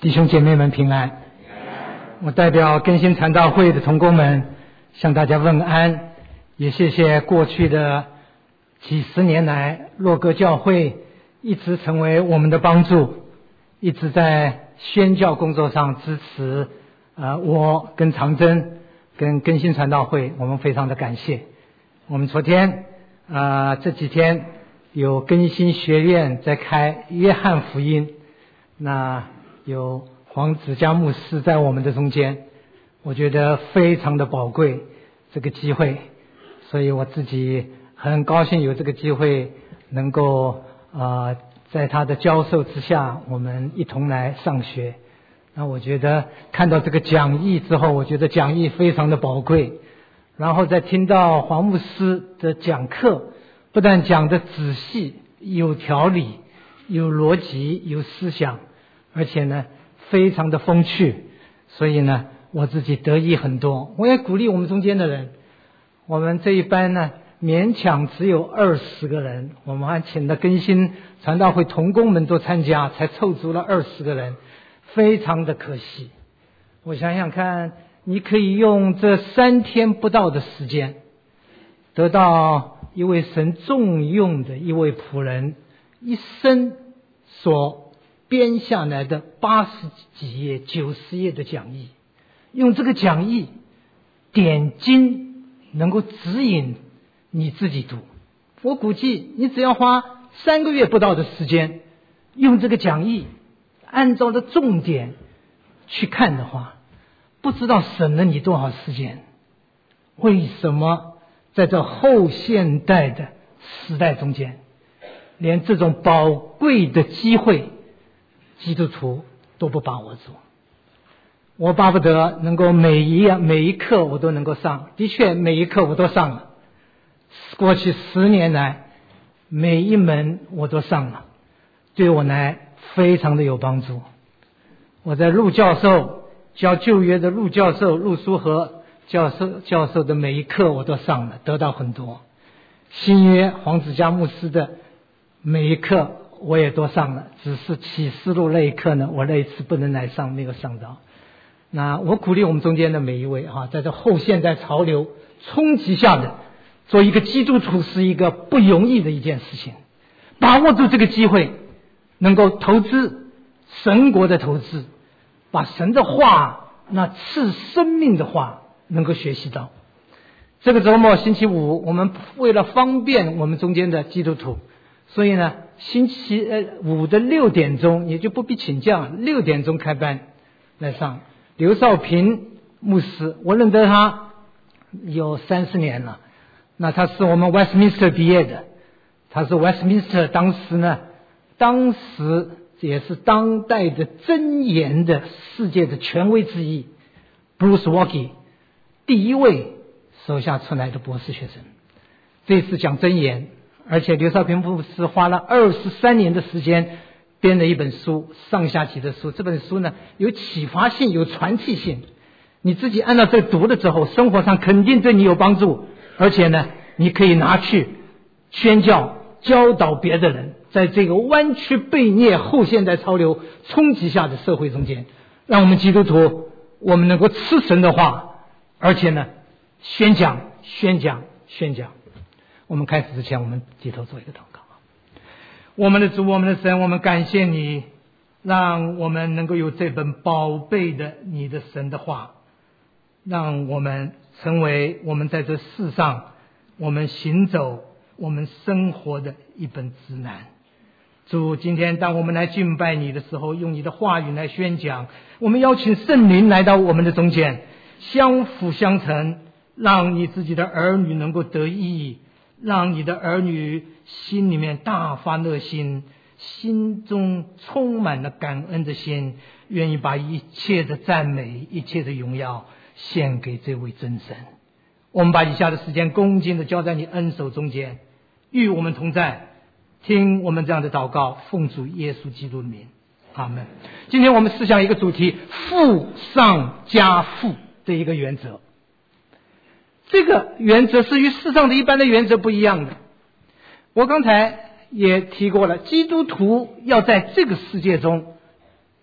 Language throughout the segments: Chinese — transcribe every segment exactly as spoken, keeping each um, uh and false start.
弟兄姐妹们平安。我代表更新传道会的同工们向大家问安，也谢谢过去的几十年来洛哥教会一直成为我们的帮助，一直在宣教工作上支持呃我跟长征跟更新传道会，我们非常的感谢。我们昨天呃这几天有更新学院在开约翰福音，那有黄子嘉牧师在我们的中间，我觉得非常的宝贵这个机会，所以我自己很高兴有这个机会能够呃在他的教授之下我们一同来上学。那我觉得看到这个讲义之后，我觉得讲义非常的宝贵，然后再听到黄牧师的讲课，不但讲得仔细有条理有逻辑有思想，而且呢非常的风趣，所以呢我自己得益很多。我也鼓励我们中间的人，我们这一班呢勉强只有二十个人，我们还请了更新传道会同工们都参加，才凑足了二十个人，非常的可惜。我想想看，你可以用这三天不到的时间得到一位神重用的一位仆人一生所编下来的八十几页九十页的讲义，用这个讲义点经能够指引你自己读。我估计你只要花三个月不到的时间，用这个讲义按照的重点去看的话，不知道省了你多少时间。为什么在这后现代的时代中间，连这种宝贵的机会基督徒都不把握住？我巴不得能够每一样每一课我都能够上，的确每一课我都上了，过去十年来每一门我都上了，对我来非常的有帮助。我在陆教授教旧约的陆教授陆书和教授教授的每一课我都上了，得到很多。新约黄子嘉牧师的每一课我也都上了，只是启示录那一课呢，我那一次不能来上，没有上到。那我鼓励我们中间的每一位啊，在这后现代潮流冲击下的做一个基督徒是一个不容易的一件事情，把握住这个机会，能够投资神国的投资，把神的话，那赐生命的话能够学习到。这个周末星期五，我们为了方便我们中间的基督徒，所以呢星期五的六点钟也就不必请假，六点钟开班来上。刘少平牧师，我认得他有三十年了，那他是我们 Westminster 毕业的，他是 Westminster 当时呢当时也是当代的箴言的世界的权威之一 Bruce Walkie 第一位手下出来的博士学生，这次讲箴言，而且刘少平牧师花了二十三年的时间编了一本书，上下集的书。这本书呢有启发性有传递性，你自己按照这个读了之后，生活上肯定对你有帮助，而且呢你可以拿去宣教教导别的人，在这个弯曲悖逆后现代潮流冲击下的社会中间，让我们基督徒我们能够吃神的话，而且呢宣讲宣讲宣讲。我们开始之前，我们低头做一个祷告。我们的主我们的神，我们感谢你，让我们能够有这本宝贝的你的神的话，让我们成为我们在这世上我们行走我们生活的一本指南。主，今天当我们来敬拜你的时候，用你的话语来宣讲，我们邀请圣灵来到我们的中间，相辅相成，让你自己的儿女能够得益，让你的儿女心里面大发热心，心中充满了感恩的心，愿意把一切的赞美一切的荣耀献给这位真神。我们把以下的时间恭敬地交在你恩手中间，与我们同在，听我们这样的祷告，奉主耶稣基督的名，阿们。今天我们思想一个主题，富上加富的一个原则。这个原则是与世上的一般的原则不一样的。我刚才也提过了，基督徒要在这个世界中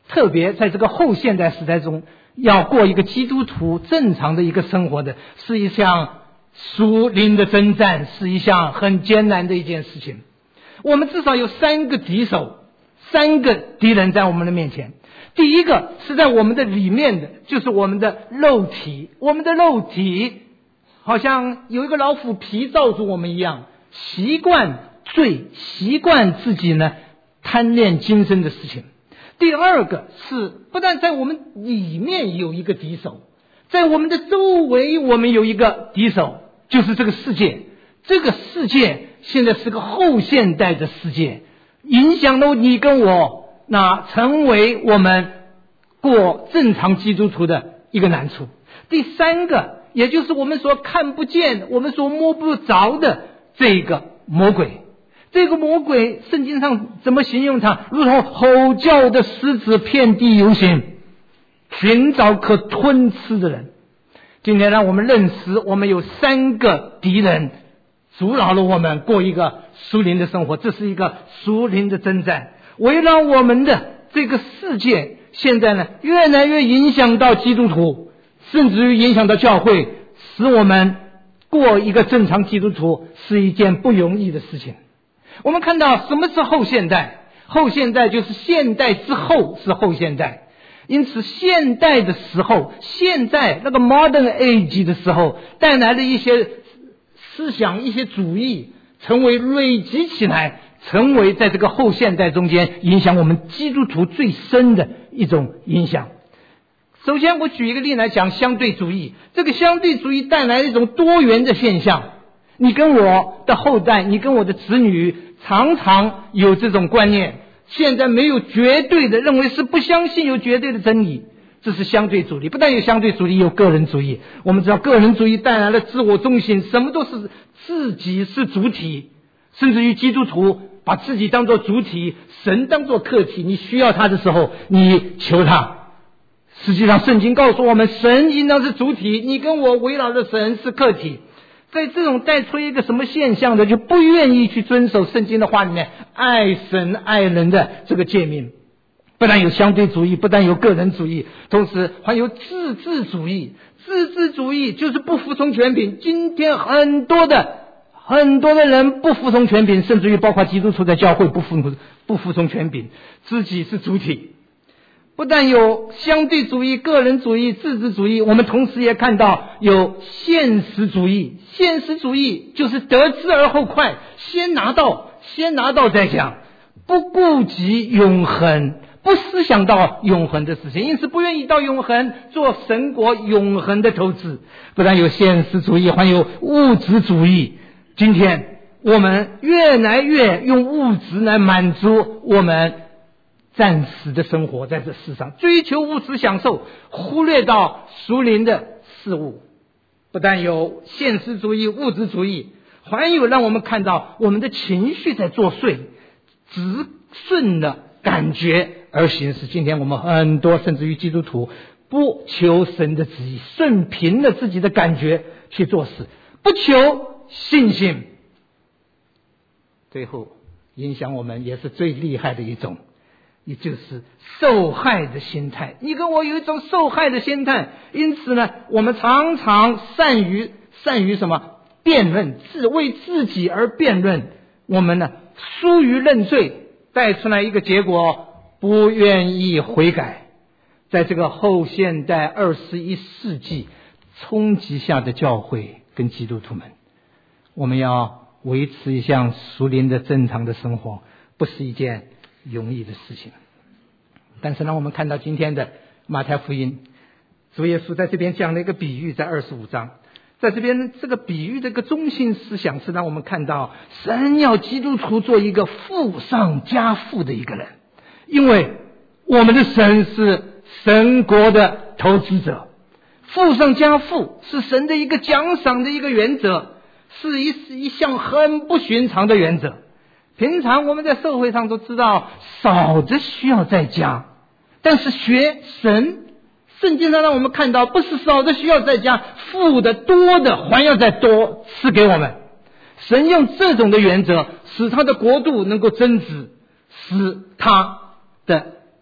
特别在这个后现代时代中，要过一个基督徒正常的一个生活的，是一项属灵的征战，是一项很艰难的一件事情。我们至少有三个敌手，三个敌人在我们的面前。第一个是在我们的里面的，就是我们的肉体。我们的肉体好像有一个老虎皮罩住我们一样，习惯罪，习惯自己呢贪恋今生的事情。第二个是不但在我们里面有一个敌手，在我们的周围我们有一个敌手，就是这个世界。这个世界现在是个后现代的世界，影响了你跟我，那成为我们过正常基督徒的一个难处。第三个，也就是我们所看不见，我们所摸不着的这个魔鬼。这个魔鬼圣经上怎么形容他？如同吼叫的狮子，遍地游行，寻找可吞吃的人。今天让我们认识，我们有三个敌人阻挠了我们过一个属灵的生活，这是一个属灵的征战。围绕我们的这个世界现在呢，越来越影响到基督徒，甚至于影响到教会，使我们过一个正常基督徒是一件不容易的事情。我们看到什么是后现代？后现代就是现代之后是后现代。因此现代的时候，现在那个 modern age 的时候，带来了一些思想，一些主义，成为累积起来，成为在这个后现代中间影响我们基督徒最深的一种影响。首先我举一个例来讲相对主义。这个相对主义带来一种多元的现象，你跟我的后代，你跟我的子女常常有这种观念，现在没有绝对的，认为是不相信有绝对的真理，这是相对主义。不但有相对主义，有个人主义。我们知道个人主义带来了自我中心，什么都是自己是主体，甚至于基督徒把自己当作主体，神当作客体，你需要他的时候你求他。实际上圣经告诉我们，神应当是主体，你跟我围绕着神是客体。在这种带出一个什么现象的，就不愿意去遵守圣经的话里面爱神爱人的这个诫命。不但有相对主义，不但有个人主义，同时还有自治主义。自治主义就是不服从权柄。今天很多的很多的人不服从权柄，甚至于包括基督徒在教会不服不服从权柄，自己是主体。不但有相对主义、个人主义、自治主义，我们同时也看到有现实主义。现实主义就是得之而后快，先拿到先拿到再讲，不顾及永恒，不思想到永恒的事情，因此不愿意到永恒做神国永恒的投资。不但有现实主义，还有物质主义。今天我们越来越用物质来满足我们暂时的生活，在这世上追求物质享受，忽略到属灵的事物。不但有现实主义、物质主义，还有让我们看到我们的情绪在作祟，只顺了感觉而行事。今天我们很多甚至于基督徒不求神的旨意，顺凭了自己的感觉去做事，不求信心，最后影响我们也是最厉害的一种，也就是受害的心态。你跟我有一种受害的心态，因此呢，我们常常善于善于什么辩论，自为自己而辩论。我们呢疏于认罪，带出来一个结果，不愿意悔改。在这个后现代二十一世纪冲击下的教会跟基督徒们，我们要维持一项属灵的正常的生活，不是一件容易的事情。但是呢，我们看到今天的马太福音，主耶稣在这边讲了一个比喻，在二十五章，在这边这个比喻的一个中心思想是让我们看到神要基督徒做一个富上加富的一个人，因为我们的神是神国的投资者。富上加富是神的一个奖赏的一个原则，是一是一项很不寻常的原则。平常我们在社会上都知道少的需要再加，但是学神圣经上让我们看到，不是少的需要再加，富的多的还要再多赐给我们。神用这种的原则使他的国度能够增值，使他的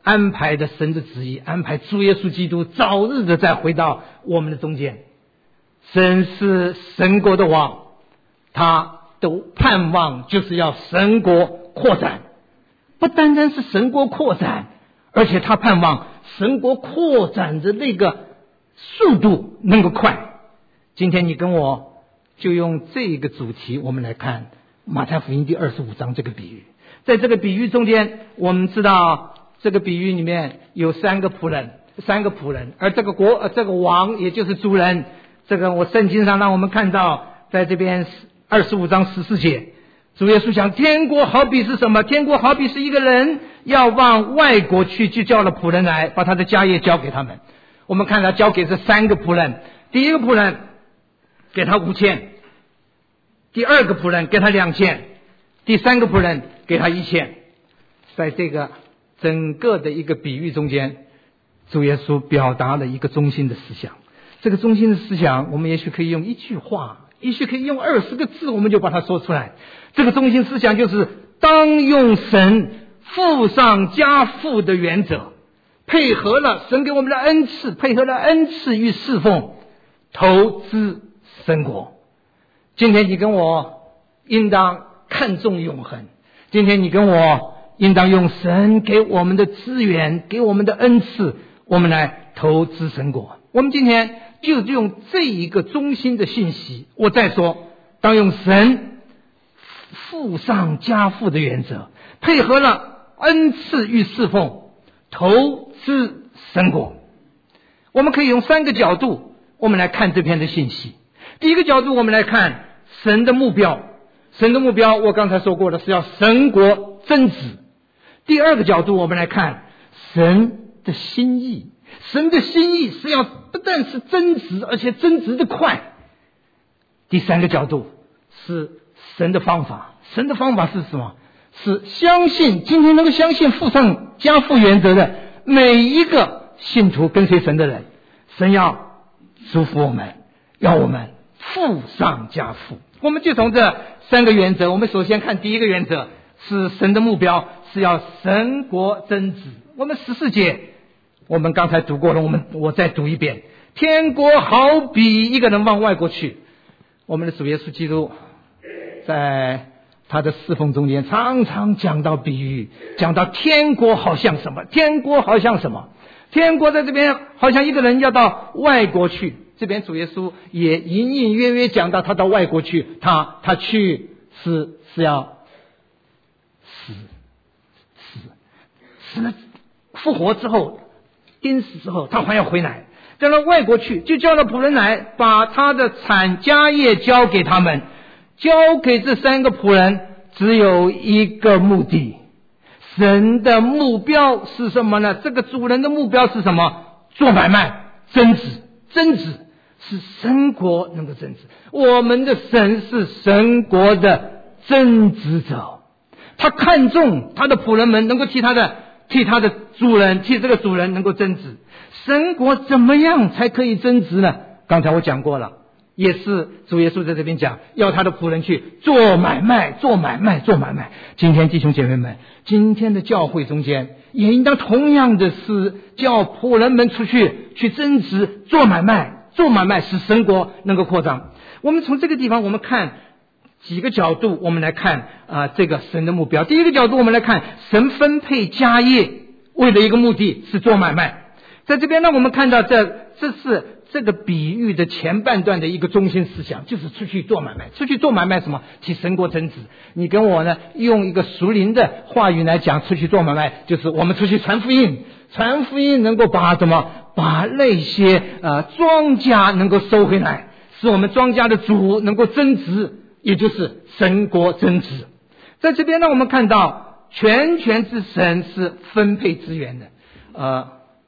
安排的神的旨意，安排主耶稣基督早日的再回到我们的中间。神是神国的王，他都盼望就是要神国扩展，不单单是神国扩展，而且他盼望神国扩展的那个速度能够快。今天你跟我就用这个主题，我们来看马太福音第二十五章这个比喻。在这个比喻中间，我们知道这个比喻里面有三个仆人，三个仆人，而这个国呃这个王也就是主人，这个我圣经上让我们看到，在这边二十五章十四节，主耶稣讲天国好比是什么？天国好比是一个人要往外国去，就叫了仆人来，把他的家业交给他们。我们看他交给这三个仆人，第一个仆人给他五千，第二个仆人给他两千，第三个仆人给他一千。在这个整个的一个比喻中间，主耶稣表达了一个中心的思想。这个中心的思想，我们也许可以用一句话，也许可以用二十个字，我们就把它说出来。这个中心思想就是，当用神富上加富的原则，配合了神给我们的恩赐，配合了恩赐与侍奉，投资神国。今天你跟我应当看重永恒，今天你跟我应当用神给我们的资源，给我们的恩赐，我们来投资神国。我们今天就用这一个中心的信息，我再说，当用神富上加富的原则，配合了恩赐与侍奉，投资神国。我们可以用三个角度，我们来看这篇的信息。第一个角度，我们来看神的目标。神的目标我刚才说过了，是要神国增值。第二个角度，我们来看神的心意。神的心意是要不但是增值，而且增值的快。第三个角度是神的方法。神的方法是什么？是相信，今天能够相信富上加富原则的每一个信徒跟随神的人，神要祝福我们，要我们富上加富。我们就从这三个原则，我们首先看第一个原则，是神的目标是要神国增值。我们十四节我们刚才读过了，我们我再读一遍。天国好比一个人往外国去。我们的主耶稣基督在他的侍奉中间常常讲到比喻，讲到天国好像什么，天国好像什么，天国在这边好像一个人要到外国去。这边主耶稣也隐隐约约讲到他到外国去，他他去是是要死死死了复活之后，钉死之后他还要回来，叫到外国去，就叫了仆人来，把他的产家业交给他们。交给这三个仆人只有一个目的，神的目标是什么呢？这个主人的目标是什么？做买卖，增值，增值是神国能够增值。我们的神是神国的增值者，他看重他的仆人们能够替他的替他的主人替这个主人能够增值。神国怎么样才可以增值呢？刚才我讲过了，也是主耶稣在这边讲，要他的仆人去做买卖，做买卖，做买卖。今天弟兄姐妹们，今天的教会中间也应当同样的是叫仆人们出去去增值，做买卖，做买卖使神国能够扩张。我们从这个地方我们看几个角度，我们来看啊、呃、这个神的目标。第一个角度，我们来看神分配家业，为了一个目的是做买卖。在这边呢，我们看到这这是这个比喻的前半段的一个中心思想，就是出去做买卖。出去做买卖什么？替神国增值。你跟我呢用一个属灵的话语来讲，出去做买卖就是我们出去传福音，传福音能够把什么把那些呃庄稼能够收回来，使我们庄稼的主能够增值，也就是神国增值。在这边呢，我们看到全权之神是分配资源的。呃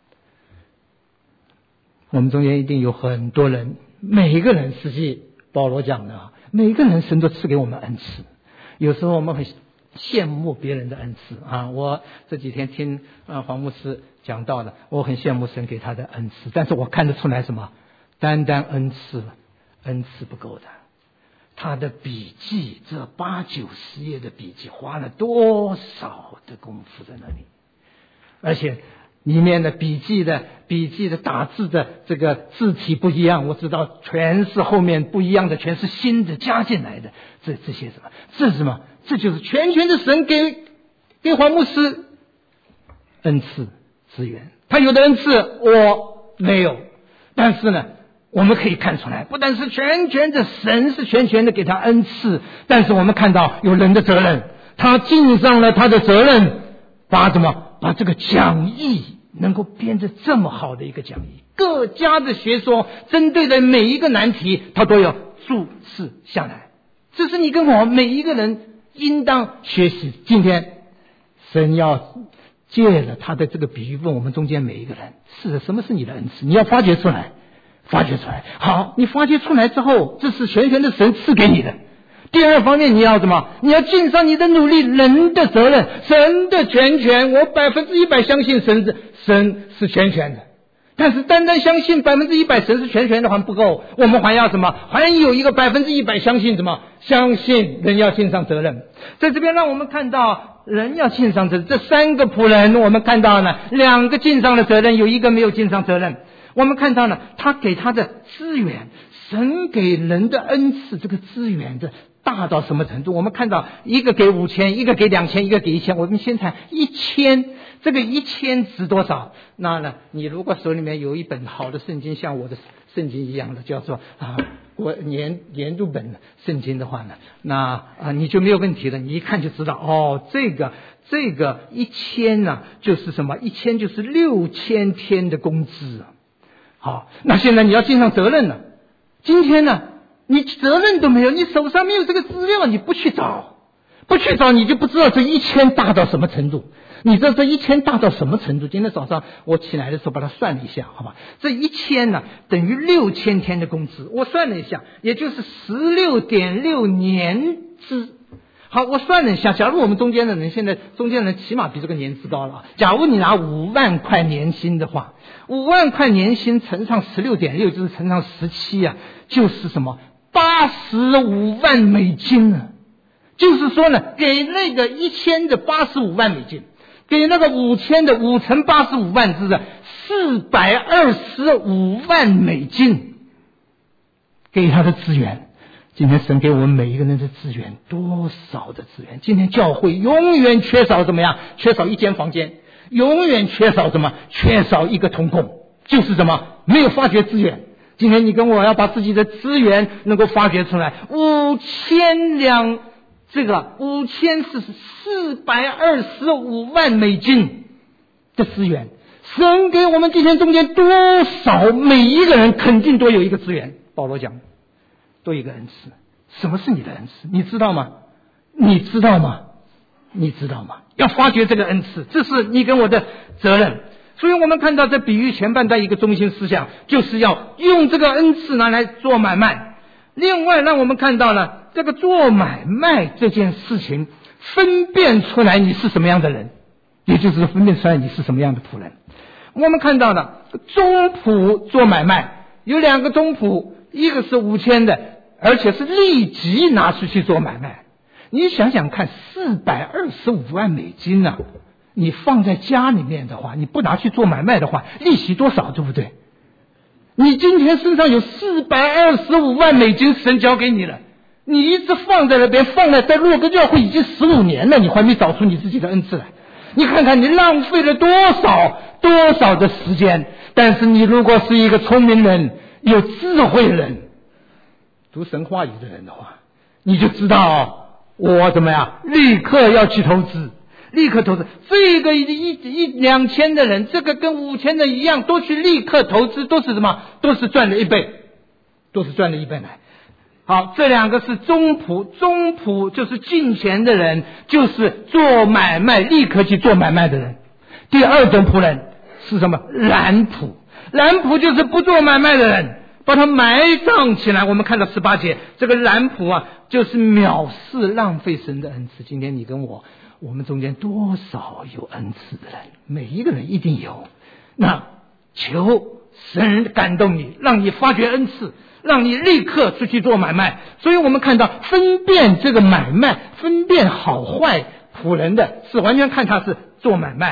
我们中间一定有很多人，每一个人，实际保罗讲的，每一个人神都赐给我们恩赐。有时候我们很羡慕别人的恩赐啊！我这几天听啊黄牧师讲到的，我很羡慕神给他的恩赐，但是我看得出来什么？单单恩赐，恩赐不够的。他的笔记，这八九十页的笔记，花了多少的功夫在那里？ 而且里面的笔记的笔记的打字的这个字体不一样，我知道全是后面不一样的，全是新的加进来的。这这些什么？这是什么？这就是全权的神给给黄牧师恩赐资源。他有的恩赐我没有，但是呢，我们可以看出来，不但是全权的神是全权的给他恩赐，但是我们看到有人的责任，他尽上了他的责任，把怎么把这个讲义能够编得这么好的一个讲义，各家的学说针对的每一个难题他都有注释下来，这是你跟我每一个人应当学习。今天神要借了他的这个比喻问我们中间每一个人，是的，什么是你的恩赐？你要发掘出来，发掘出来。好，你发掘出来之后，这是全权的神赐给你的。第二方面，你要什么？你要尽上你的努力，人的责任，神的全权。我百分之一百相信神是神是全权的，但是单单相信百分之一百神是全权的还不够，我们还要什么？还有一个百分之一百相信什么？相信人要尽上责任。在这边让我们看到人要尽上责任，这三个仆人我们看到了两个尽上的责任，有一个没有尽上责任。我们看到了他给他的资源，神给人的恩赐，这个资源的大到什么程度？我们看到一个给五千，一个给两千，一个给一千。我们先看一千，这个一千值多少？那呢，你如果手里面有一本好的圣经，像我的圣经一样的，叫做啊国年年度本圣经的话呢，那啊你就没有问题了。你一看就知道，哦，这个这个一千呢，就是什么？一千就是六千天的工资啊。好，那现在你要尽上责任了。今天呢，你责任都没有，你手上没有这个资料，你不去找，不去找，你就不知道这一千大到什么程度。你知道这一千大到什么程度？今天早上我起来的时候把它算了一下，好吧？这一千呢，等于六千天的工资。我算了一下，也就是十六点六年资。好，我算了一下，假如我们中间的人现在中间的人起码比这个年资高了。假如你拿五万块年薪的话，五万块年薪乘上十六点六，就是乘上十七啊，就是什么？八十五万美金呢？就是说呢，给那个一千的八十五万美金，给那个五千的五乘八十五万，是不是四百二十五万美金？给他的资源。今天神给我们每一个人的资源，多少的资源？今天教会永远缺少怎么样？缺少一间房间，永远缺少什么？缺少一个同工，就是什么？没有发掘资源。今天你跟我要把自己的资源能够发掘出来，五千两，这个五千是四百二十五万美金的资源。神给我们今天中间多少？每一个人肯定都有一个资源。保罗讲多一个恩赐。什么是你的恩赐？你知道吗？你知道吗？你知道吗？要发掘这个恩赐，这是你跟我的责任。所以我们看到这比喻前半段一个中心思想，就是要用这个恩赐拿来做买卖。另外让我们看到了这个做买卖这件事情，分辨出来你是什么样的人，也就是分辨出来你是什么样的仆人。我们看到了中仆做买卖，有两个中仆，一个是五千的，而且是立即拿出去做买卖。你想想看，四百二十五万美金啊，你放在家里面的话，你不拿去做买卖的话，利息多少，对不对？你今天身上有四百二十五万美金，神交给你了，你一直放在那边，放在在洛哥教会已经十五年了，你还没找出你自己的恩赐来。你看看你浪费了多少多少的时间。但是你如果是一个聪明人，有智慧人，读神话语的人的话，你就知道我怎么样，立刻要去投资，立刻投资。这个一一两千的人，这个跟五千的一样，都去立刻投资，都是什么？都是赚了一倍，都是赚了一倍来。好，这两个是中仆，中仆就是进钱的人，就是做买卖立刻去做买卖的人。第二种仆人是什么？懒仆，懒仆就是不做买卖的人，把它埋葬起来。我们看到十八节，这个懒仆啊，就是藐视浪费神的恩赐。今天你跟我，我们中间多少有恩赐的人？每一个人一定有。那求神感动你，让你发掘恩赐，让你立刻出去做买卖。所以我们看到分辨这个买卖，分辨好坏仆人的是完全看他是做买卖。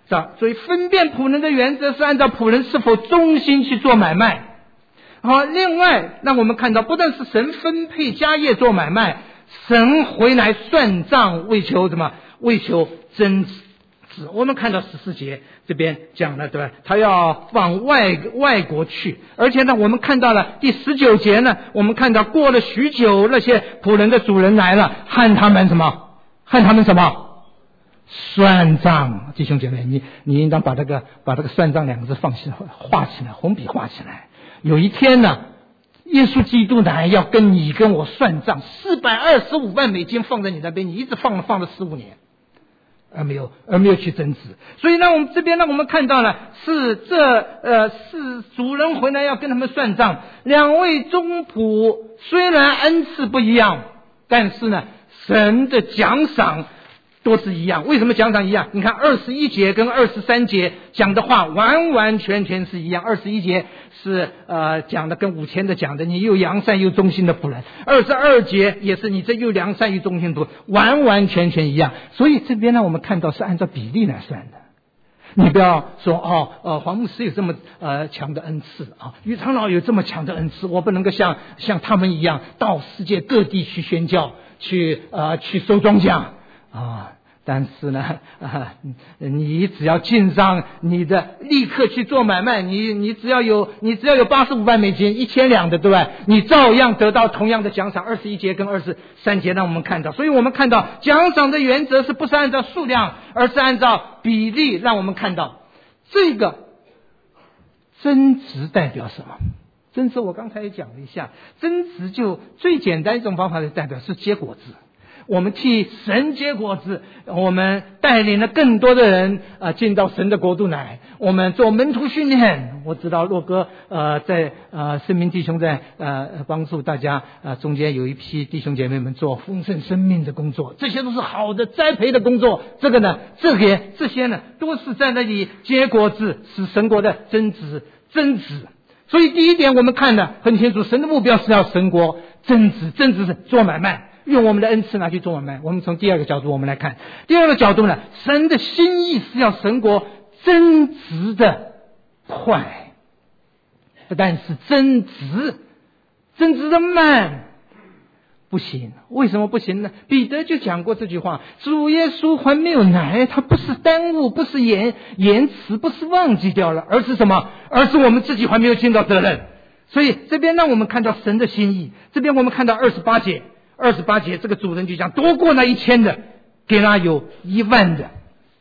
所以分辨仆人的原则是按照仆人是否忠心去做买卖。好，另外让我们看到，不但是神分配家业做买卖，神回来算账，为求什么？为求争执。我们看到十四节这边讲了，对吧？他要往外外国去，而且呢，我们看到了第十九节呢，我们看到过了许久，那些仆人的主人来了，和他们什么？和他们什么？算账。弟兄姐妹，你你应当把这个把这个算账两个字放起来，画起来，红笔画起来。有一天呢，耶稣基督来要跟你跟我算账，四百二十五万美金放在你那边，你一直放了放了十五年。而没有而没有去争执，所以呢，我们这边呢，我们看到了是这呃是主人回来要跟他们算账。两位中仆虽然恩赐不一样，但是呢，神的奖赏都是一样。为什么奖赏一样？你看二十一节跟二十三节讲的话完完全全是一样。二十一节是呃讲的跟五千的讲的，你又良善又忠心的仆人。二十二节也是你这又良善又忠心的仆人，完完全全一样。所以这边呢，我们看到是按照比例来算的。你不要说哦，呃，黄牧师有这么呃强的恩赐啊，于长老有这么强的恩赐，我不能够像像他们一样到世界各地去宣教，去呃去收庄稼啊。但是呢，啊，你只要进上你的立刻去做买卖，你你只要有你只要有八十五万美金，一千两的，对吧？你照样得到同样的奖赏。二十一节跟二十三节让我们看到，所以我们看到奖赏的原则是不是按照数量，而是按照比例。让我们看到这个增值代表什么？增值我刚才也讲了一下，增值就最简单一种方法的代表是结果子。我们替神结果子，我们带领了更多的人啊进到神的国度来。我们做门徒训练，我知道洛哥呃在呃生命弟兄在呃帮助大家呃中间有一批弟兄姐妹们做丰盛生命的工作，这些都是好的栽培的工作。这个呢，这些这些呢都是在那里结果子，使神国的增值增值。所以第一点我们看的很清楚，神的目标是要神国增值，增值是做买卖。用我们的恩赐拿去做买卖。我们从第二个角度我们来看，第二个角度呢，神的心意是要神国增值的快，不但是增值，增值的慢不行。为什么不行呢？彼得就讲过这句话，主耶稣还没有来，他不是耽误，不是延延迟，不是忘记掉了，而是什么？而是我们自己还没有尽到责任。所以这边让我们看到神的心意。这边我们看到二十八节二十八节这个主人就讲，多过那一千的给他有一万的。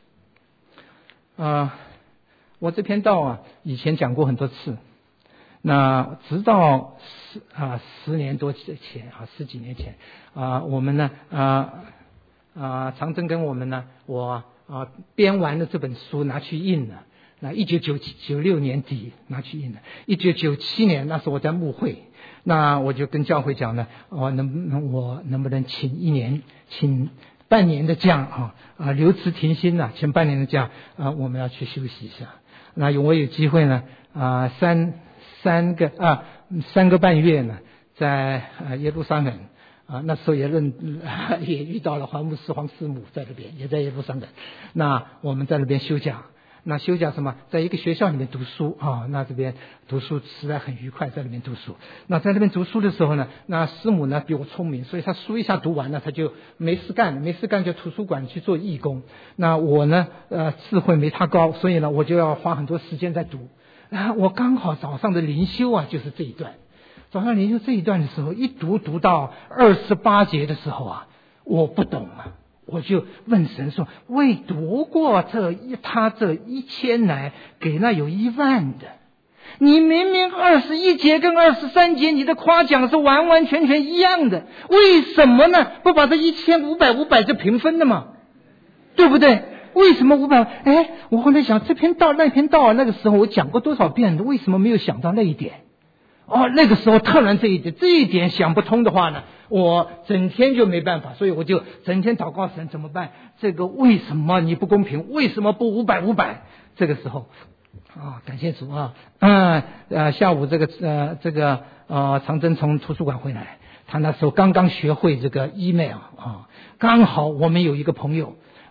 呃我这篇道啊以前讲过很多次，那直到十啊十年多前啊十几年前啊我们呢啊啊长征跟我们呢我啊编完了这本书拿去印了，那一九九九六年底拿去印了，一九九七年那时候我在牧会，那我就跟教会讲呢，我能能我能不能请一年请半年的假啊啊留职停薪啊，请半年的假啊，我们要去休息一下。那我有机会呢啊三三个啊三个半月呢，在啊耶路撒冷啊，那时候也认也遇到了黄牧师黄师母在那边，也在耶路撒冷。那我们在那边休假。那休假什么，在一个学校里面读书啊，那这边读书实在很愉快，在那边读书。那在那边读书的时候呢，那师母呢比我聪明，所以他书一下读完了，他就没事干了，没事干就图书馆去做义工。那我呢呃智慧没他高，所以呢我就要花很多时间在读。啊，我刚好早上的灵修啊就是这一段，早上灵修这一段的时候，一读读到二十八节的时候啊，我不懂啊。我就问神说，为夺过这一他这一千来给那有一万的，你明明二十一节跟二十三节你的夸奖是完完全全一样的，为什么呢？不把这一千五百五百就平分了吗？对不对？为什么五百？哎，我后来想这篇道那篇道那个时候我讲过多少遍的，为什么没有想到那一点？哦，那个时候特然这一点这一点想不通的话呢，我整天就没办法，所以我就整天祷告神怎么办？这个为什么你不公平？为什么不五百五百？这个时候啊，感谢主啊，嗯呃下午这个呃这个呃长征从图书馆回来，他那时候刚刚学会这个 email 啊，刚好我们有一个朋友，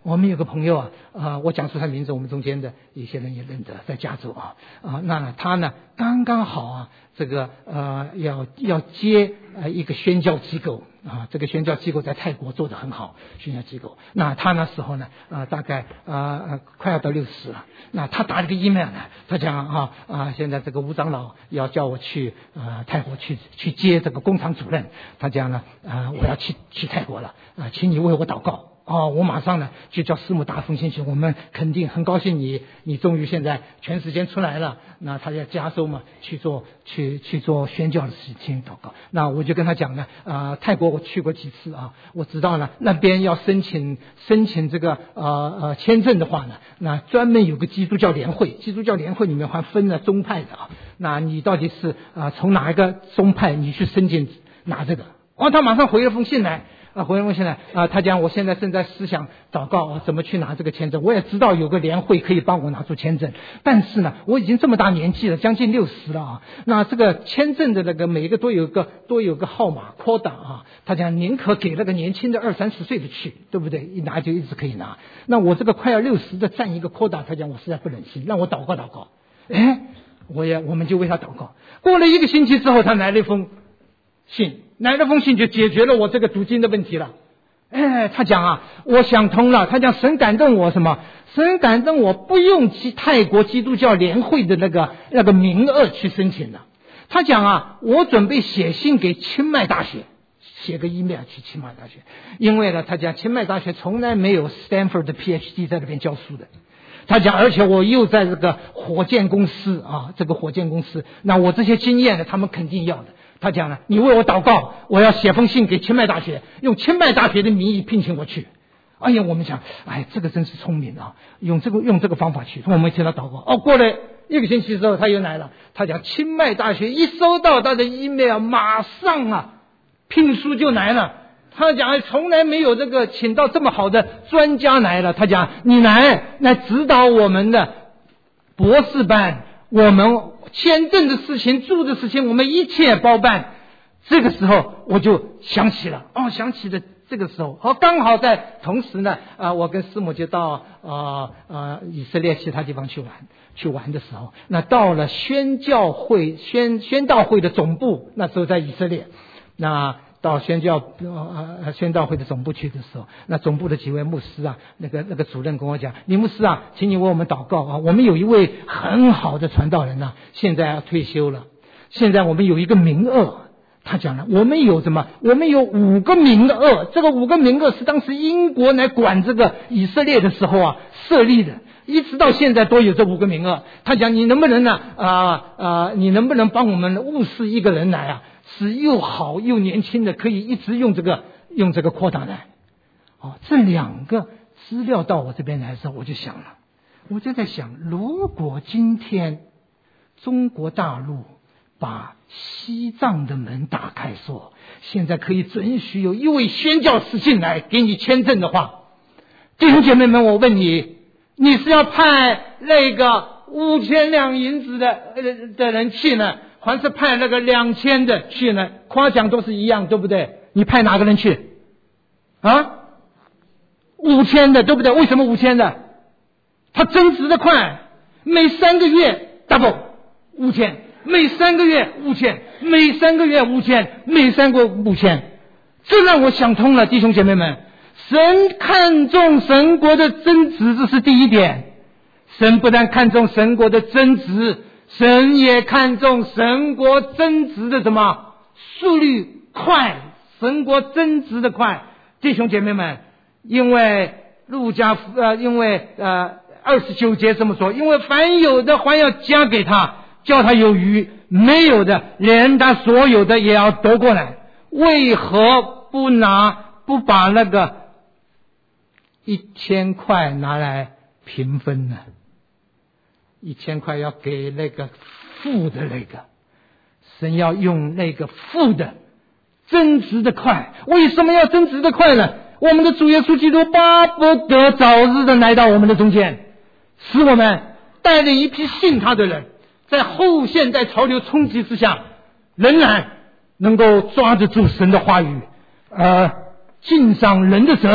我们有个朋友啊，呃，我讲出他名字，我们中间的一些人也认得，在加州啊，啊，那他呢刚刚好啊，这个呃要要接呃一个宣教机构啊，这个宣教机构在泰国做得很好，宣教机构。那他那时候呢，呃，大概呃呃快要到六十了，那他打了个 email 呢，他讲啊啊，现在这个吴长老要叫我去呃泰国去去接这个工厂主任，他讲呢啊、呃、我要去去泰国了啊、呃，请你为我祷告。哦，我马上呢就叫师母打封信去，我们肯定很高兴你，你终于现在全时间出来了。那他在加州嘛，去做去去做宣教的事情祷告。那我就跟他讲呢，啊、呃，泰国我去过几次啊，我知道呢那边要申请申请这个呃呃签证的话呢，那专门有个基督教联会，基督教联会里面还分了宗派的啊。那你到底是啊、呃、从哪一个宗派你去申请拿这个？哦，他马上回了封信来。啊，回问现在啊，他讲我现在正在思想祷告啊，怎么去拿这个签证？我也知道有个联会可以帮我拿出签证，但是呢，我已经这么大年纪了，将近六十了啊。那这个签证的那个每一个都有个都有个号码 quota 啊，他讲宁可给那个年轻的二三十岁的去，对不对？一拿就一直可以拿。那我这个快要六十的占一个 quota， 他讲我实在不忍心，让我祷告祷告。哎，我也我们就为他祷告。过了一个星期之后，他来了一封信。来了封信就解决了我这个读经的问题了。哎，他讲啊，我想通了。他讲神感动我什么？神感动我不用泰国基督教联会的那个那个名额去申请了。他讲啊，我准备写信给清迈大学，写个 email 去清迈大学，因为呢，他讲清迈大学从来没有 Stanford 的 P H D 在那边教书的。他讲，而且我又在这个火箭公司啊，这个火箭公司，那我这些经验呢，他们肯定要的。他讲了，你为我祷告，我要写封信给清迈大学，用清迈大学的名义聘请我去。哎呀，我们想，哎，这个真是聪明啊，用这个用这个方法去。我们替他祷告。哦，过了一个星期之后，他又来了。他讲，清迈大学一收到他的 email， 马上啊，聘书就来了。他讲，从来没有这个请到这么好的专家来了。他讲，你来来指导我们的博士班，我们签证的事情、住的事情，我们一切包办。这个时候我就想起了，哦，想起了这个时候，哦，刚好在同时呢，啊、呃，我跟师母就到啊啊以色列其他地方去玩，去玩的时候，那到了宣教会宣宣道会的总部，那时候在以色列，那到宣教呃宣道会的总部去的时候，那总部的几位牧师啊，那个那个主任跟我讲，李牧师啊，请你为我们祷告啊，我们有一位很好的传道人呐、啊，现在要退休了，现在我们有一个名额。他讲了，我们有什么？我们有五个名额，这个五个名额是当时英国来管这个以色列的时候啊设立的，一直到现在都有这五个名额。他讲，你能不能呢？啊、呃、啊、呃，你能不能帮我们务事一个人来啊？是又好又年轻的，可以一直用这个用这个扩大来。哦，这两个资料到我这边来的时候，我就想了，我就在想，如果今天中国大陆把西藏的门打开，说现在可以准许有一位宣教士进来给你签证的话，弟兄姐妹们，我问你，你是要派那个五千两银子的呃的人去呢，还是派那个两千的去呢？夸奖都是一样，对不对？你派哪个人去啊？五千的，对不对？为什么五千的？他增值的快，每三个月 double 五千。每三个月五千，每三个月五千，每三个月五千，这让我想通了，弟兄姐妹们，神看重神国的增值，这是第一点。神不但看重神国的增值，神也看重神国增值的什么速率快，神国增值的快。弟兄姐妹们，因为路加呃，因为呃二十九节这么说，因为凡有的还要加给他，叫他有余，没有的连他所有的也要夺过来。为何不拿不把那个一千块拿来平分呢？一千块要给那个富的那个，神要用那个富的增值的快。为什么要增值的快呢？我们的主耶稣基督巴不得早日的来到我们的中间，使我们带领一批信他的人，在后现代潮流冲击之下，仍然能够抓得住神的话语，而尽上人的责任，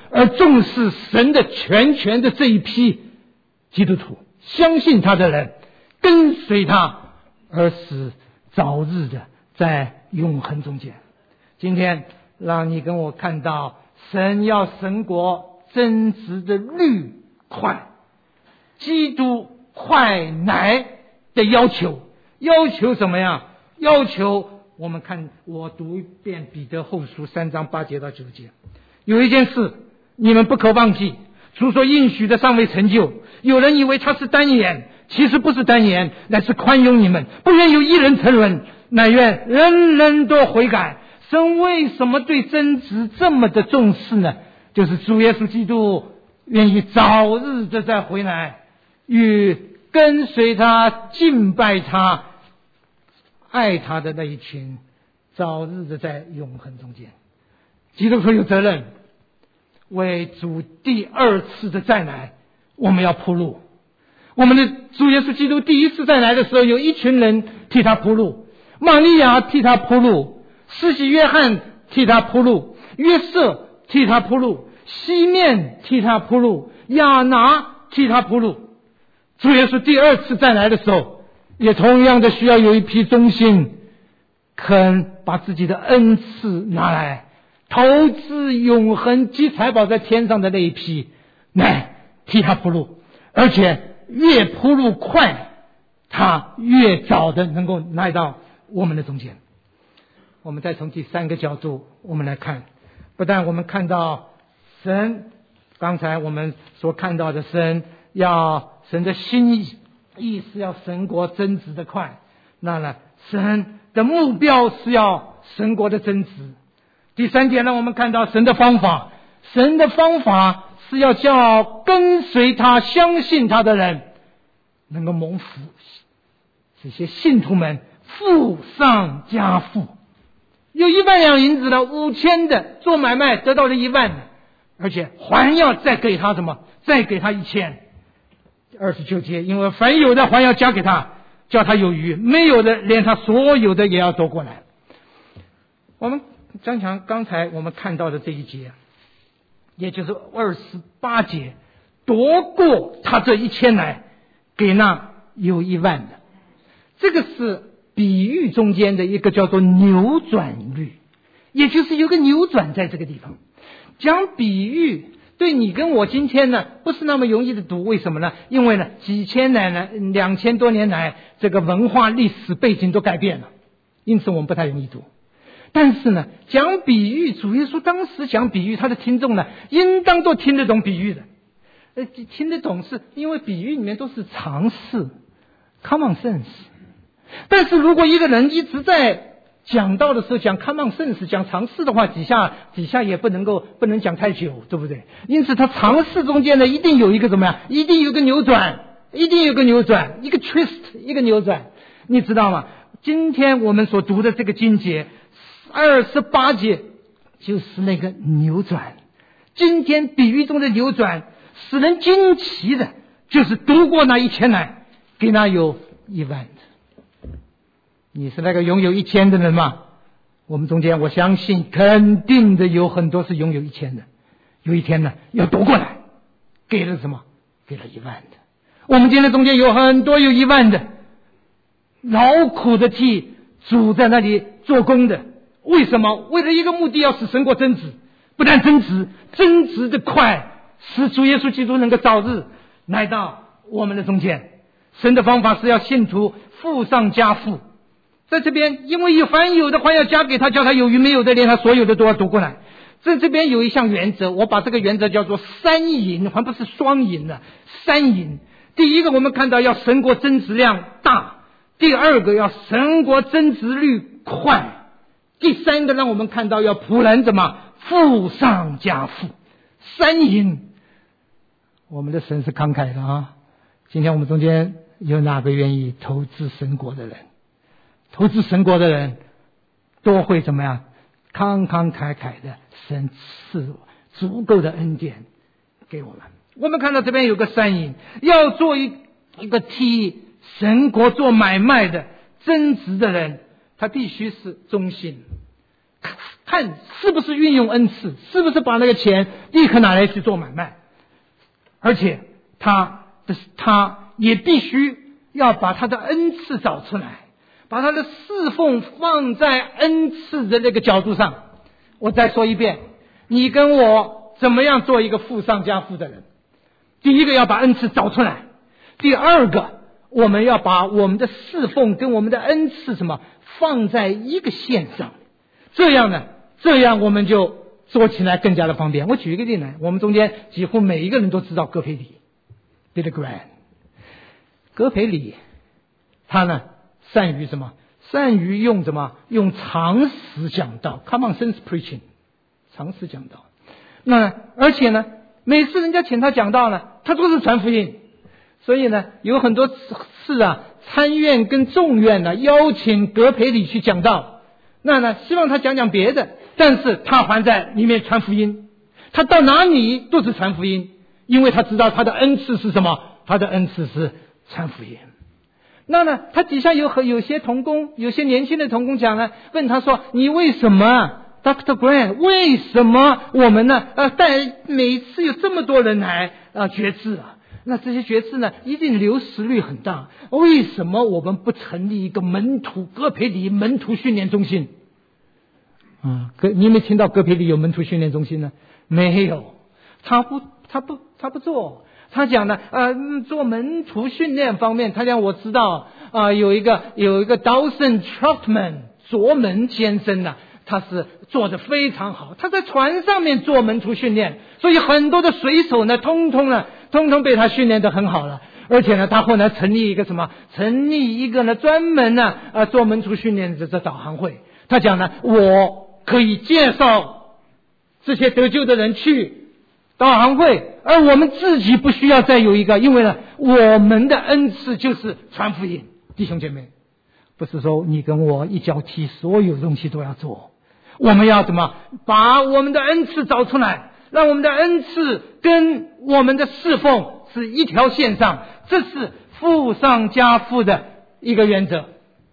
而重视神的全权的这一批基督徒，相信他的人，跟随他，而使早日的在永恒中间。今天让你跟我看到神要神国增值的律快，基督快来的要求，要求怎么样？要求我们看，我读一遍彼得后书三章八节到九节。有一件事你们不可忘记，主所应许的尚未成就，有人以为他是单言，其实不是单言，乃是宽宥你们，不愿有一人沉沦，乃愿人人都悔改。神为什么对真直这么的重视呢？就是主耶稣基督愿意早日的再回来，与跟随他敬拜他爱他的那一群早日的在永恒中间。基督徒有责任为主第二次的再来我们要铺路。我们的主耶稣基督第一次再来的时候，有一群人替他铺路，玛利亚替他铺路，施洗约翰替他铺路，约瑟替他铺路，西面替他铺路，亚拿替他铺路。主耶稣第二次再来的时候，也同样的需要有一批忠心肯把自己的恩赐拿来投资永恒积财宝在天上的那一批，来替他铺路，而且越铺路快，他越早的能够来到我们的中间。我们再从第三个角度我们来看，不但我们看到神，刚才我们所看到的神要神的心意意是要神国增值的快，那呢神的目标是要神国的增值。第三点让我们看到神的方法，神的方法是要叫跟随他相信他的人能够蒙福，这些信徒们富上加富，有一万两银子的，五千的做买卖得到了一万的，而且还要再给他什么？再给他一千。二十九节，因为凡有的还要加给他，叫他有余；没有的，连他所有的也要夺过来。我们张强刚才我们看到的这一节，也就是二十八节，夺过他这一千来，给那有一万的。这个是比喻中间的一个叫做扭转律，也就是有个扭转在这个地方。讲比喻对你跟我今天呢不是那么容易的读，为什么呢？因为呢几千年来两千多年来这个文化历史背景都改变了，因此我们不太容易读。但是呢讲比喻，主耶稣当时讲比喻，他的听众呢应当都听得懂比喻的。呃，听得懂是因为比喻里面都是常识 common sense。但是如果一个人一直在讲到的时候讲 common sense 讲常识的话，底下底下也不能够不能讲太久，对不对？因此他常识中间呢一定有一个怎么样，一定有个扭转，一定有个扭转，一个 twist， 一个扭转。你知道吗？今天我们所读的这个经节二十八节就是那个扭转。今天比喻中的扭转使人惊奇的就是读过那一千来，给那有一万的。你是那个拥有一千的人吗？我们中间我相信肯定的有很多是拥有一千的，有一天呢要夺过来，给了什么？给了一万的。我们今天中间有很多有一万的，劳苦的替主在那里做工的。为什么？为了一个目的，要使神国增值，不但增值，增值的快，使主耶稣基督能够早日来到我们的中间。神的方法是要信徒富上加富。在这边，因为有凡有的还要加给他，叫他有余；没有的，连他所有的都要夺过来。在这边有一项原则，我把这个原则叫做三赢，还不是双赢的，三赢。第一个，我们看到要神国增值量大；第二个，要神国增值率快；第三个，让我们看到要仆人怎么富上加富。三赢，我们的神是慷慨的啊！今天我们中间有哪个愿意投资神国的人？投资神国的人都会怎么样？慷慷慨慨的，神赐足够的恩典给我们。我们看到这边有个三赢，要做一一个替神国做买卖的增值的人，他必须是忠心， 看是不是运用恩赐，是不是把那个钱立刻拿来去做买卖。而且他他也必须要把他的恩赐找出来，把他的侍奉放在恩赐的那个角度上。我再说一遍，你跟我怎么样做一个富上加富的人？第一个要把恩赐找出来，第二个我们要把我们的侍奉跟我们的恩赐什么放在一个线上，这样呢，这样我们就做起来更加的方便。我举一个例子，我们中间几乎每一个人都知道戈培里 Billy Graham。 戈培里他呢善于什么？善于用什么？用常识讲道 common sense preaching， 常识讲道。那而且呢，每次人家请他讲道呢，他都是传福音。所以呢，有很多次啊，参院跟众院呢邀请葛培理去讲道，那呢希望他讲讲别的，但是他还在里面传福音。他到哪里都是传福音，因为他知道他的恩赐是什么？他的恩赐是传福音。那呢，他底下有和有些同工，有些年轻的同工讲呢，问他说：“你为什么 ，Doctor Grant， 为什么我们呢？呃，带每次有这么多人来啊决志啊？那这些决志呢，一定流失率很大。为什么我们不成立一个门徒戈培理门徒训练中心？啊，戈你有没有听到戈培理有门徒训练中心呢？没有，他不，他不，他不做。”他讲呢，呃，做门徒训练方面，他讲我知道啊、呃，有一个有一个 Dawson Trotman 卓门先生呢，他是做得非常好，他在船上面做门徒训练，所以很多的水手呢，通通呢，通通被他训练得很好了。而且呢，他后来成立一个什么？成立一个呢，专门呢，呃，做门徒训练的这导航会。他讲呢，我可以介绍这些得救的人去导航会，而我们自己不需要再有一个，因为呢，我们的恩赐就是传福音。弟兄姐妹，不是说你跟我一脚踢，所有东西都要做。我们要怎么把我们的恩赐找出来，让我们的恩赐跟我们的侍奉是一条线上，这是富上加富的一个原则。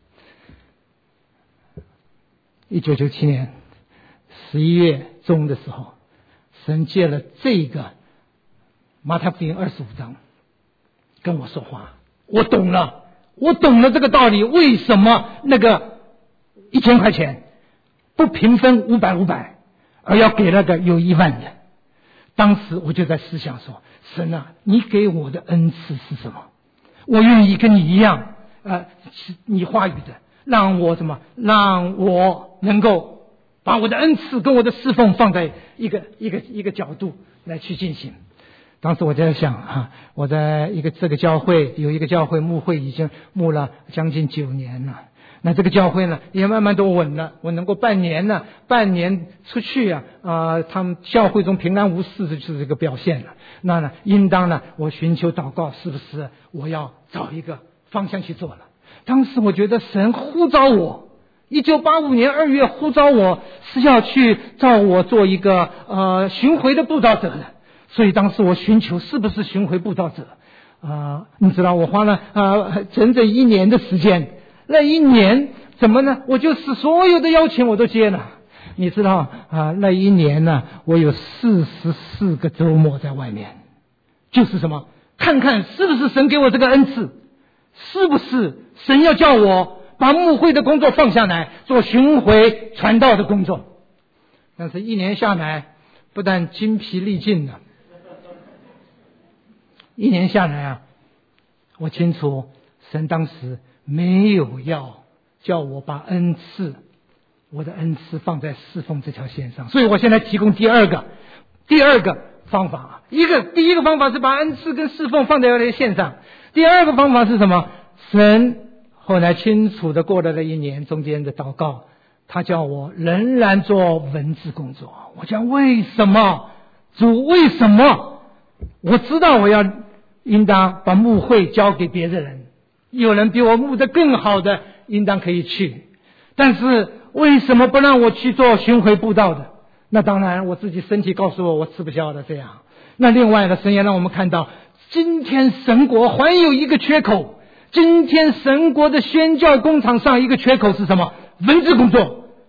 一九九七年十一月中的时候，神借了这个马太福音二十五章跟我说话，我懂了，我懂了这个道理。为什么那个一千块钱不平分五百五百，而要给那个有一万的？当时我就在思想说，神啊，你给我的恩赐是什么？我愿意跟你一样，呃，你话语的，让我怎么，让我能够把我的恩赐跟我的侍奉放在一个一个一个角度来去进行。当时我在想啊，我在一个这个教会有一个教会牧会已经牧了将近九年了，那这个教会呢也慢慢都稳了，我能够半年呢，半年出去啊，呃，他们教会中平安无事就是这个表现了。那呢，应当呢，我寻求祷告，是不是我要找一个方向去做了？当时我觉得神呼召我。一九八五年二月呼召我是要去召我做一个呃巡回的布道者的，所以当时我寻求是不是巡回布道者啊、呃？你知道我花了啊、呃、整整一年的时间，那一年怎么呢？我就是所有的邀请我都接了。你知道啊、呃，那一年呢，我有四十四个周末在外面，就是什么？看看是不是神给我这个恩赐，是不是神要叫我把牧会的工作放下来，做巡回传道的工作。但是一年下来，不但精疲力尽了，一年下来啊，我清楚神当时没有要叫我把恩赐，我的恩赐放在侍奉这条线上。所以我现在提供第二个第二个方法。一个第一个方法是把恩赐跟侍奉放在这条线上，第二个方法是什么？神后来清楚的过了那一年中间的祷告，他叫我仍然做文字工作。我讲为什么？主为什么？我知道我要应当把牧会交给别的人，有人比我牧得更好的应当可以去，但是为什么不让我去做巡回布道的？那当然我自己身体告诉我我吃不消的这样。那另外呢，神也让我们看到今天神国还有一个缺口，今天神国的宣教工场上一个缺口是什么？文字工作。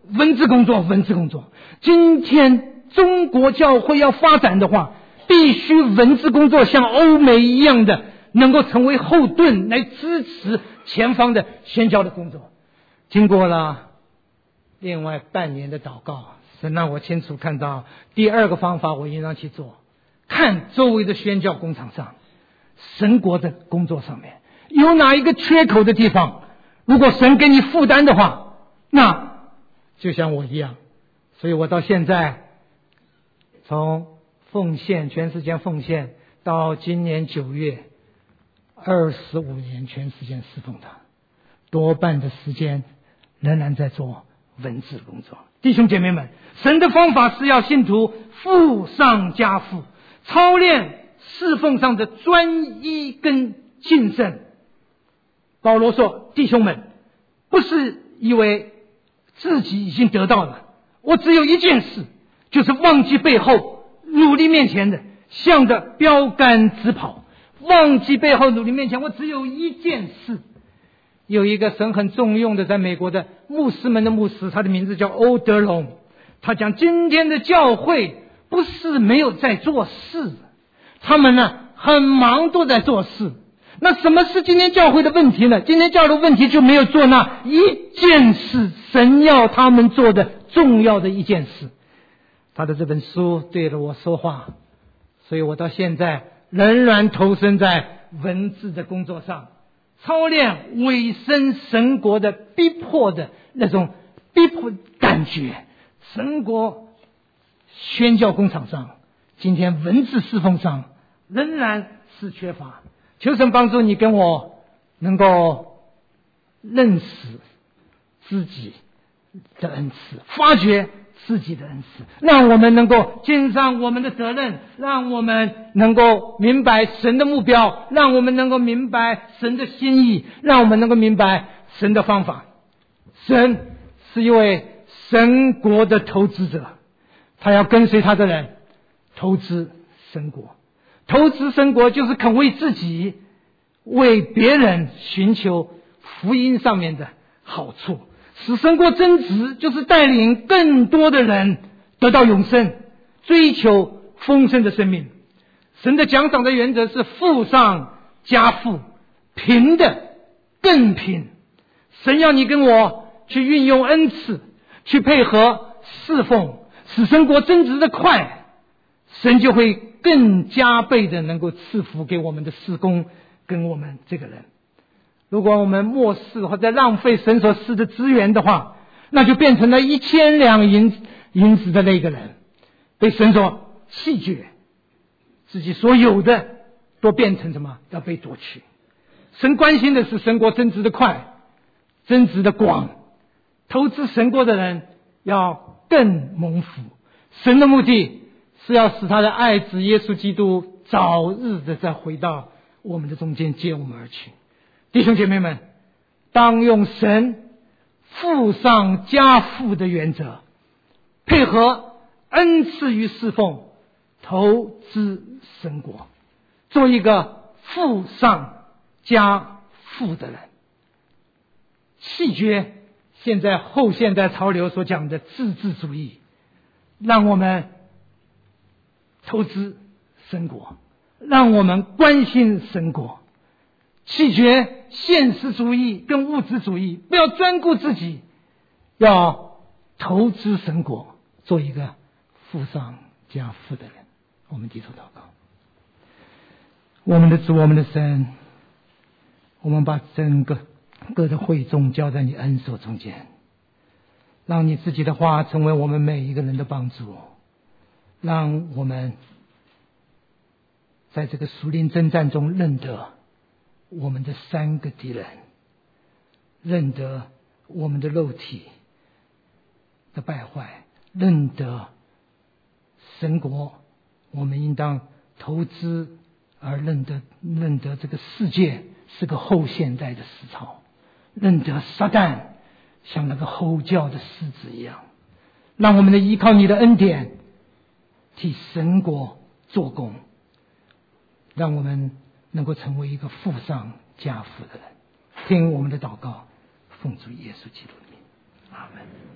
文字工作，文字工作。今天中国教会要发展的话，必须文字工作像欧美一样的，能够成为后盾来支持前方的宣教的工作。经过了另外半年的祷告，神让我清楚看到第二个方法我应当去做，看周围的宣教工场上，神国的工作上面有哪一个缺口的地方，如果神给你负担的话，那就像我一样。所以我到现在从奉献全时间奉献到今年九月二十五年全时间侍奉他，多半的时间仍然在做文字工作。弟兄姐妹们，神的方法是要信徒富上加富，操练侍奉上的专一跟谨慎。保罗说，弟兄们，不是以为自己已经得到了，我只有一件事，就是忘记背后，努力面前的，向着标杆直跑。忘记背后，努力面前，我只有一件事。有一个神很重用的在美国的牧师们的牧师，他的名字叫欧德龙，他讲今天的教会不是没有在做事，他们呢很忙都在做事。那什么是今天教会的问题呢？今天教会的问题就没有做那一件事，神要他们做的重要的一件事。他的这本书对着我说话，所以我到现在仍然投身在文字的工作上，操练委身神国的逼迫的那种逼迫感觉。神国宣教工场上，今天文字侍奉上仍然是缺乏。求神帮助你跟我能够认识自己的恩赐，发掘自己的恩赐，让我们能够尽上我们的责任，让我们能够明白神的目标，让我们能够明白神的心意，让我们能够明白神的方法。神是一位神国的投资者，他要跟随他的人投资神国。投资神国就是肯为自己为别人寻求福音上面的好处，使神国增值，就是带领更多的人得到永生，追求丰盛的生命。神的奖赏的原则是富上加富，贫的更贫。神要你跟我去运用恩赐，去配合侍奉，使神国增值的快，神就会更加倍的能够赐福给我们的事工跟我们这个人。如果我们漠视或者浪费神所赐的资源的话，那就变成了一千两银银子的那个人，被神所弃绝，自己所有的都变成什么？要被夺去。神关心的是神国增值的快，增值的广，投资神国的人要更蒙福。神的目的是要使他的爱子耶稣基督早日的再回到我们的中间，接我们而去。弟兄姐妹们，当用神富上加富的原则，配合恩赐与侍奉，投资神国，做一个富上加富的人，弃绝现在后现代潮流所讲的自治主义，让我们投资神国，让我们关心神国，弃绝现实主义跟物质主义，不要专顾自己，要投资神国，做一个富上加富的人。我们低头祷告。我们的主，我们的神，我们把整个各的会众交在你恩手中间，让你自己的话成为我们每一个人的帮助，让我们在这个属灵征战中认得我们的三个敌人，认得我们的肉体的败坏，认得神国我们应当投资，而认得认得这个世界是个后现代的思潮，认得撒旦像那个吼叫的狮子一样，让我们的依靠你的恩典替神国做工，让我们能够成为一个富上加富的人。听我们的祷告，奉主耶稣基督的名，阿门。